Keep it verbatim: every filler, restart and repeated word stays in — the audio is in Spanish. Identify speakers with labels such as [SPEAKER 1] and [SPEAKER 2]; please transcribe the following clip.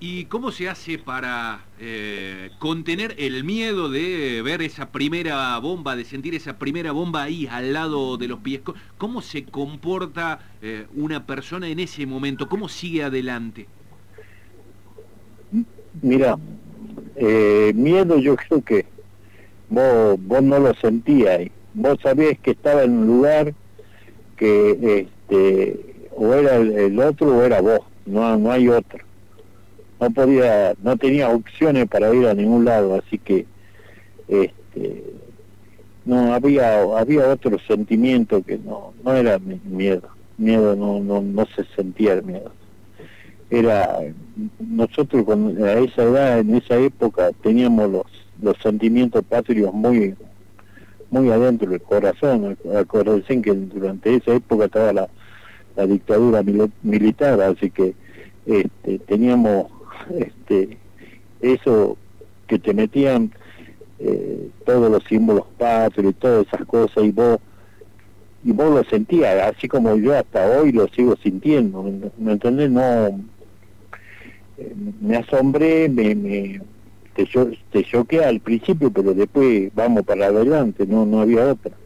[SPEAKER 1] ¿Y cómo se hace para eh, contener el miedo de ver esa primera bomba, de sentir esa primera bomba ahí al lado de los pies? ¿Cómo se comporta eh, una persona en ese momento? ¿Cómo sigue adelante?
[SPEAKER 2] Mira, eh, miedo yo creo que vos, vos no lo sentías ahí. Vos sabías que estaba en un lugar que este, o era el, el otro o era vos, no, no hay otro. No podía, no tenía opciones para ir a ningún lado, así que este, no había había otro sentimiento que no no era miedo. Miedo no no no se sentía el miedo. Era nosotros con, a esa edad, en esa época, teníamos los los sentimientos patrios muy muy adentro del corazón. Acuérdense que durante esa época estaba la, la dictadura mil, militar, así que este, teníamos este, eso que te metían eh, todos los símbolos patrios y todas esas cosas, y vos y vos lo sentías, así como yo hasta hoy lo sigo sintiendo, ¿me, me entendés? No, eh, me asombré, me, me te, te choqué al principio, pero después vamos para adelante, no no había otra.